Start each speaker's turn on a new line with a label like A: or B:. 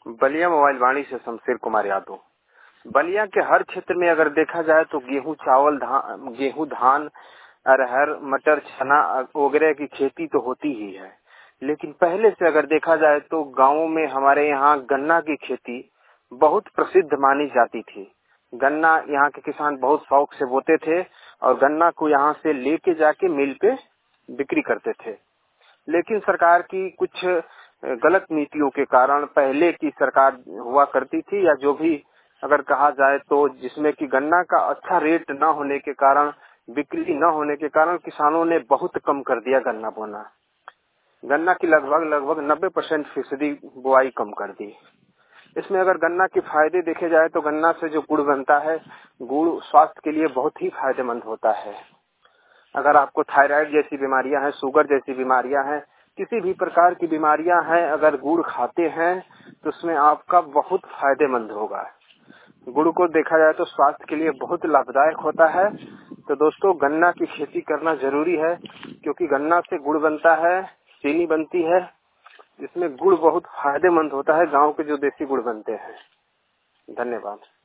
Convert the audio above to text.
A: Ballia mobile वाणी से शमशेर कुमार यादव। बलिया के हर क्षेत्र में अगर देखा जाए तो गेहूं, धान, अरहर, मटर, चना वगैरह की खेती तो होती ही है। लेकिन पहले से अगर देखा जाए तो गांवों में हमारे यहाँ गन्ना की खेती बहुत प्रसिद्ध मानी जाती थी। गन्ना यहाँ के किसान बहुत शौक से बोते थे और गन्ना को यहाँ से लेके जाके मिल पे बिक्री करते थे। लेकिन सरकार की कुछ गलत नीतियों के कारण, पहले की सरकार हुआ करती थी या जो भी अगर कहा जाए तो, जिसमें कि गन्ना का अच्छा रेट न होने के कारण, बिक्री न होने के कारण किसानों ने बहुत कम कर दिया गन्ना बोना। गन्ना की लगभग 90% बुआई कम कर दी। इसमें अगर गन्ना के फायदे देखे जाए तो गन्ना से जो गुड़ बनता है, गुड़ स्वास्थ्य के लिए बहुत ही फायदेमंद होता है। अगर आपको थायराइड जैसी बीमारियां हैं, शुगर जैसी बीमारियां हैं, किसी भी प्रकार की बीमारियां हैं, अगर गुड़ खाते हैं तो उसमें आपका बहुत फायदेमंद होगा। गुड़ को देखा जाए तो स्वास्थ्य के लिए बहुत लाभदायक होता है। तो दोस्तों, गन्ना की खेती करना जरूरी है, क्योंकि गन्ना से गुड़ बनता है, चीनी बनती है, जिसमें गुड़ बहुत फायदेमंद होता है, गांव के जो देसी गुड़ बनते हैं। धन्यवाद।